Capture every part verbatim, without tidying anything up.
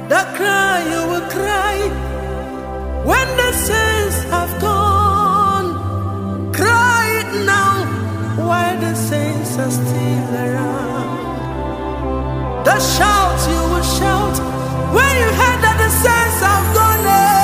The cry you will cry when the saints have gone. Cry it now while the saints are still around. The shout you will shout when you heard that the saints have gone.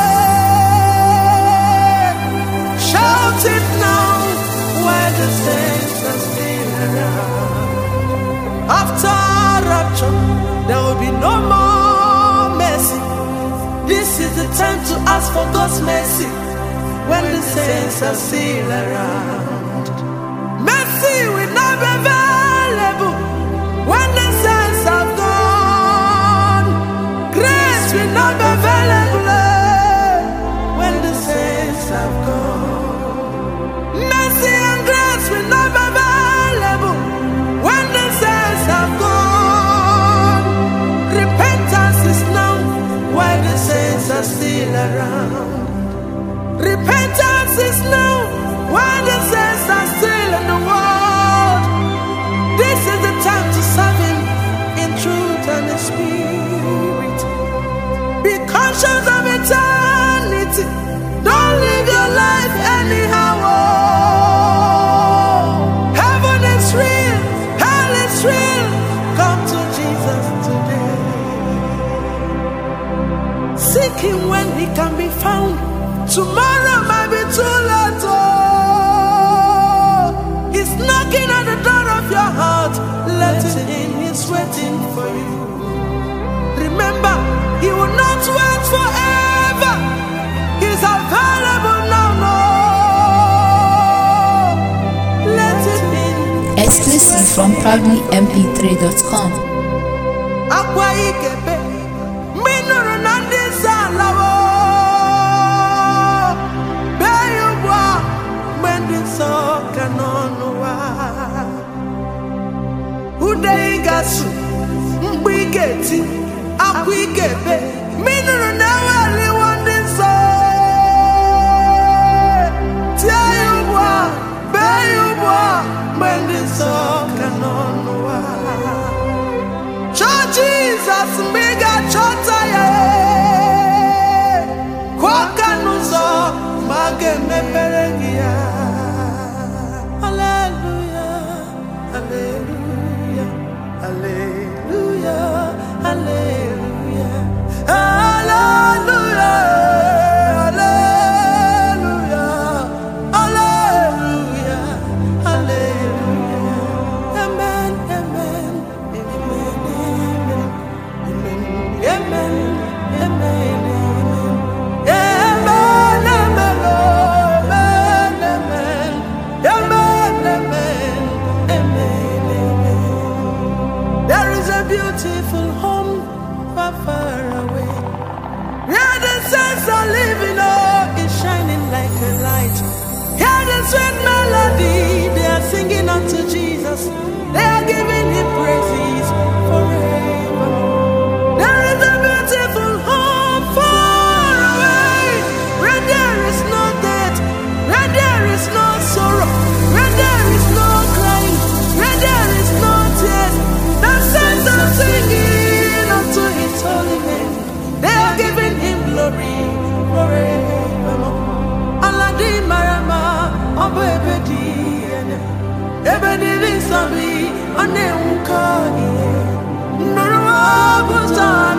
Shout it now while the saints are still around. After rapture, there will be no more mercy. This is the time to ask for God's mercy when the saints are still around. Mercy will not be available when the saints have gone. Grace will not be available when the saints have gone. Mercy and grace will not be available when the saints have gone. Repentance is now while the saints are still around. Repentance is now while the saints are still in the world. This is the time to serve Him in truth and in spirit. Be conscious of eternity. Don't live your life anyhow. Oh, heaven is real, hell is real. Come to Jesus today. Seek Him when He can be found. Tomorrow might be too late. Oh, He's knocking at the door of your heart. Let Him in, He's waiting for you. Remember, He will not wait forever. He's available now. No, let Him in. Exclusive from proudly m p three dot com. Udeigasu mbigeti akwigebe minuru na wali wandinso tiayubwa beyubwa mendinso kanonwa Church Jesus mbiga chota ye kwa kanuzo mageme perengia. Hallelujah, hallelujah, hallelujah, hallelujah, hallelujah, hallelujah, hallelujah, hallelujah. Amen, amen, amen, amen, amen, amen, beautiful home far, far away, where the saints are living. Oh, it's shining like a light. Hear the sweet melody. They are singing unto Jesus. They are giving Him praises forever. There is a beautiful home far away, where there is no death, where there is no sorrow, where there is no crying, where there is no tears. The saints are singing unto His holy name. They are giving Him glory forevermore. Aladi marama, obo ebedi, ebedi vinsabi, ane unkani, nuru abusa.